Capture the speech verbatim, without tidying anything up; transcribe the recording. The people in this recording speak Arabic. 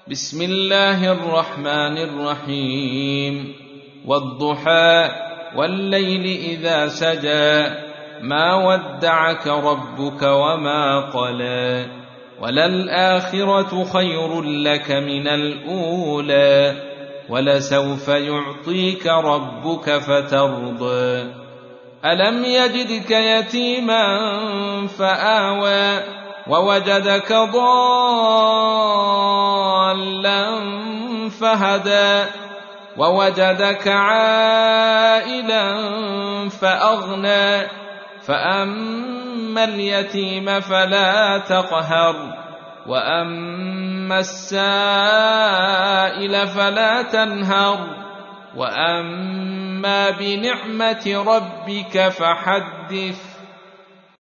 بسم الله الرحمن الرحيم والضحى والليل إذا سجى ما ودعك ربك وما قلى وللآخرة خير لك من الأولى ولسوف يعطيك ربك فترضى ألم يجدك يتيما فآوى ووجدك ضالا فهدى ووجدك عائلا فأغنى فأما اليتيم فلا تقهر وأما السائل فلا تنهر وأما بنعمة ربك فحدث